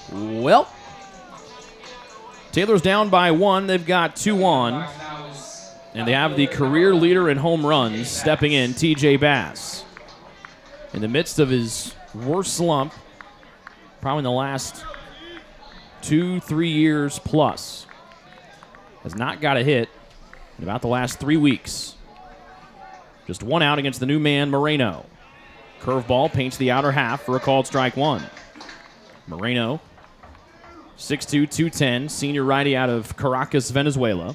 Well, Taylor's down by 1. They've got 2 on. And they have the career leader in home runs stepping in, TJ Bass. In the midst of his worst slump, probably in the last 2-3 years plus. Has not got a hit in about the last 3 weeks. Just 1 out against the new man, Moreno. Curveball paints the outer half for a called strike 1. Moreno, 6'2", 210, senior righty out of Caracas, Venezuela.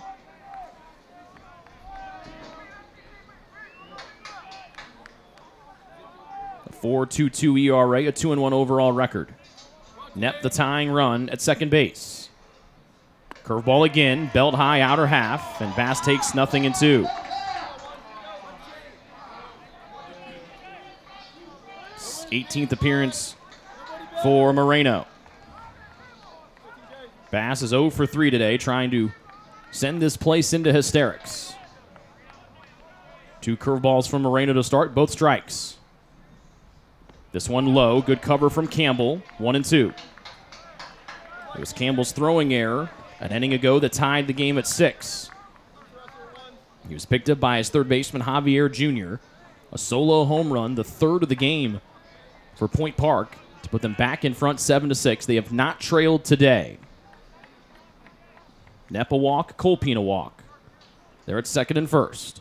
A 4.22 ERA, a 2-1 overall record. Net the tying run at second base. Curveball again, belt high outer half, and Bass takes 0-2. 18th appearance for Moreno. Bass is 0 for 3 today, trying to send this place into hysterics. 2 curveballs from Moreno to start, both strikes. This one low, good cover from Campbell, 1-2. It was Campbell's throwing error an inning ago that tied the game at 6. He was picked up by his third baseman, Javier Jr. A solo home run, the third of the game for Point Park to put them back in front 7-6. They have not trailed today. Knepp a walk, Colpin a walk. They're at second and first.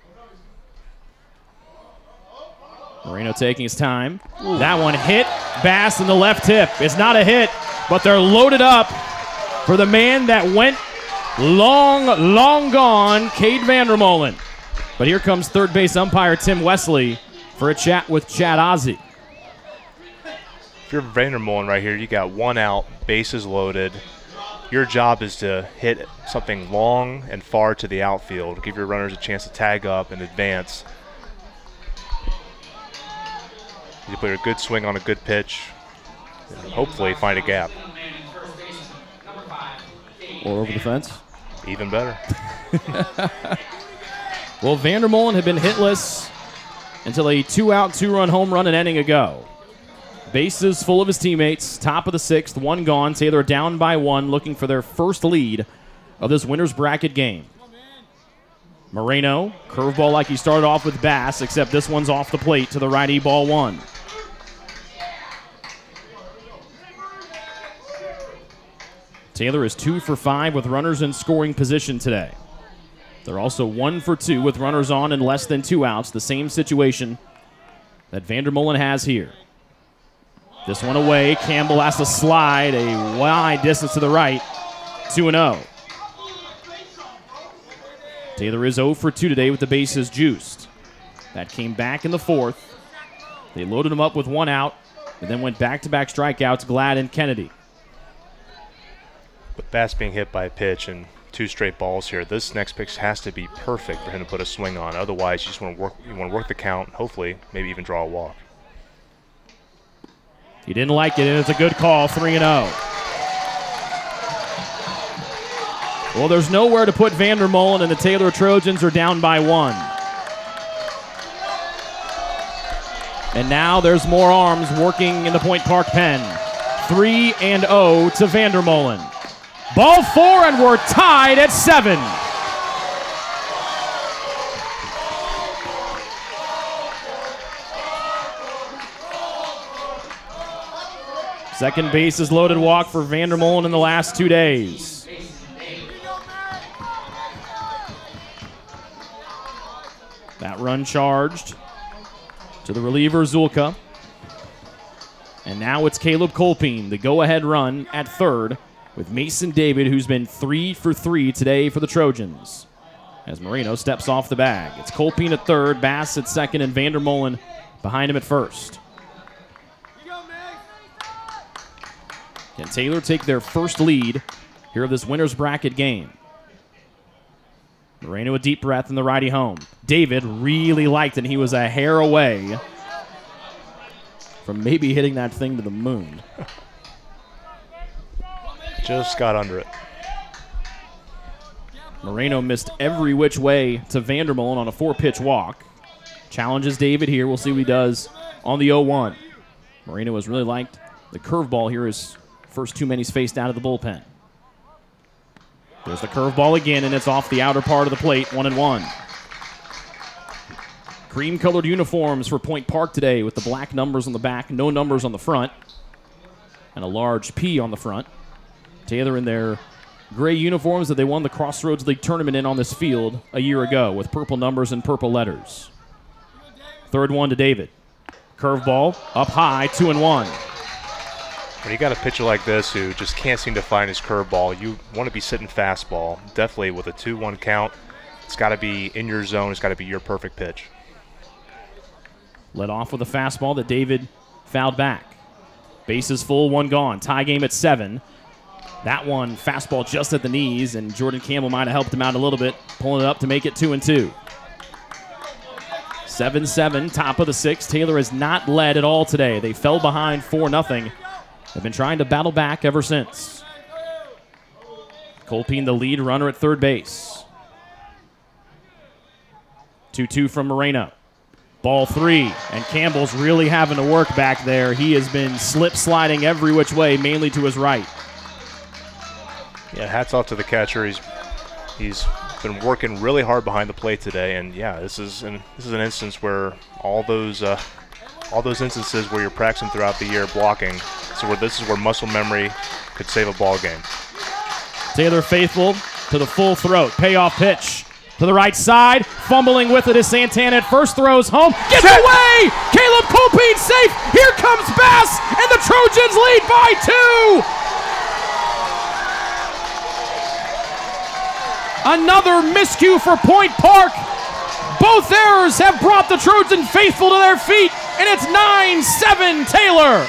Moreno taking his time. Ooh. That one hit Bass in the left hip. It's not a hit, but they're loaded up for the man that went long gone, Cade Vandermolen. But here comes third base umpire Tim Wesley for a chat with Chad Ozzie. If you're Vandermolen right here, you got 1 out, bases loaded. Your job is to hit something long and far to the outfield, give your runners a chance to tag up and advance. You put a good swing on a good pitch, and hopefully find a gap. Or over the fence. Even better. Well, Vandermolen had been hitless until a 2-out, 2-run home run an inning ago. Bases full of his teammates, top of the 6th, 1 gone. Taylor down by 1, looking for their first lead of this winner's bracket game. Moreno, curveball like he started off with Bass, except this one's off the plate to the righty, ball 1. Taylor is 2 for 5 with runners in scoring position today. They're also 1 for 2 with runners on and less than 2 outs, the same situation that Vandermolen has here. This one away, Campbell has to slide a wide distance to the right, 2-0. Taylor is 0 for 2 today with the bases juiced. That came back in the 4th. They loaded him up with 1 out, and then went back-to-back strikeouts, Glad and Kennedy. With Bass being hit by a pitch and 2 straight balls here, this next pitch has to be perfect for him to put a swing on. Otherwise, you just want to work the count, hopefully, maybe even draw a walk. He didn't like it, and it's a good call, 3-0. Well, there's nowhere to put Vandermolen, and the Taylor Trojans are down by 1. And now there's more arms working in the Point Park pen. 3-0 to Vandermolen. Ball 4, and we're tied at 7. Second base is loaded walk for Vandermolen in the last 2 days. That run charged to the reliever Zulka. And now it's Caleb Colpin, the go-ahead run at third with Mason David, who's been 3 for 3 today for the Trojans. As Moreno steps off the bag. It's Colpin at third, Bass at second, and Vandermolen behind him at first. Can Taylor take their first lead here of this winner's bracket game? Moreno a deep breath in the righty home. David really liked it, and he was a hair away from maybe hitting that thing to the moon. Just got under it. Moreno missed every which way to Vandermolen on a 4-pitch walk. Challenges David here. We'll see what he does on the 0-1. Moreno has really liked the curveball here his First too many's faced out of the bullpen. There's the curveball again, and it's off the outer part of the plate, 1-1. Cream-colored uniforms for Point Park today with the black numbers on the back, no numbers on the front, and a large P on the front. Taylor in their gray uniforms that they won the Crossroads League tournament in on this field a year ago with purple numbers and purple letters. Third one to David. Curveball up high, 2-1. When you got a pitcher like this who just can't seem to find his curveball, you want to be sitting fastball. Definitely with a 2-1 count, it's got to be in your zone. It's got to be your perfect pitch. Led off with a fastball that David fouled back. Bases full, 1 gone. Tie game at 7. That one, fastball just at the knees, and Jordan Campbell might have helped him out a little bit, pulling it up to make it 2-2. 7-7, top of the 6th. Taylor has not led at all today. They fell behind 4-0. They've been trying to battle back ever since. Colpine the lead runner at third base. 2-2 from Moreno. Ball 3, and Campbell's really having to work back there. He has been slip-sliding every which way, mainly to his right. Yeah, hats off to the catcher. He's been working really hard behind the plate today, and yeah, this is an instance where all those instances where you're practicing throughout the year blocking. So this is where muscle memory could save a ball game. Taylor faithful to the full throat. Payoff pitch to the right side. Fumbling with it is Santana at first. Throws home. Gets away! Caleb Colpine safe. Here comes Bass, and the Trojans lead by 2. Another miscue for Point Park. Both errors have brought the Trojan faithful to their feet, and it's 9-7 Taylor.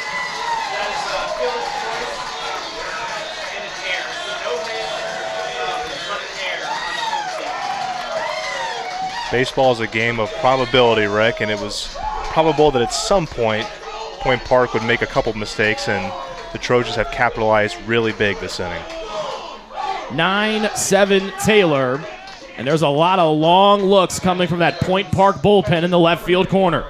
Baseball is a game of probability, Rick, and it was probable that at some point Point Park would make a couple mistakes, and the Trojans have capitalized really big this inning. 9-7 Taylor, and there's a lot of long looks coming from that Point Park bullpen in the left field corner.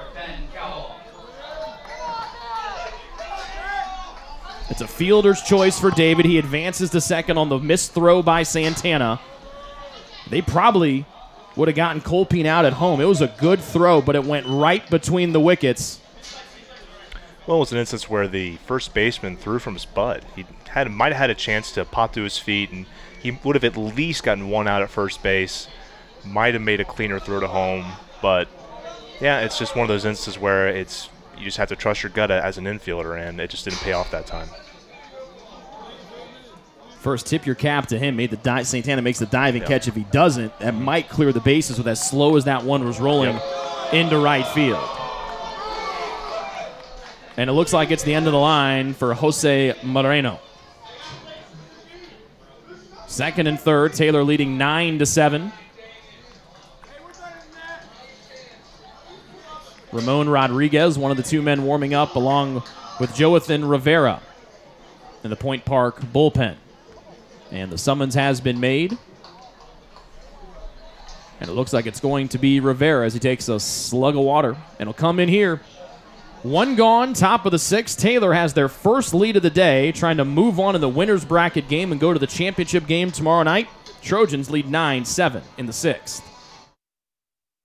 It's a fielder's choice for David. He advances to second on the missed throw by Santana. They probably would have gotten Colpine out at home. It was a good throw, but it went right between the wickets. Well, it was an instance where the first baseman threw from his butt. He might have had a chance to pop to his feet, and he would have at least gotten one out at first base. Might have made a cleaner throw to home, but yeah, it's just one of those instances where you just have to trust your gut as an infielder, and it just didn't pay off that time. First, tip your cap to him. Santana makes the diving catch. If he doesn't, that might clear the bases with as slow as that one was rolling into right field. And it looks like it's the end of the line for Jose Moreno. Second and third, Taylor leading 9-7. Ramon Rodriguez, one of the 2 men warming up along with Joathan Rivera in the Point Park bullpen. And the summons has been made. And it looks like it's going to be Rivera as he takes a slug of water. And he'll come in here. 1 gone, top of the 6th. Taylor has their first lead of the day, trying to move on in the winner's bracket game and go to the championship game tomorrow night. Trojans lead 9-7 in the 6th.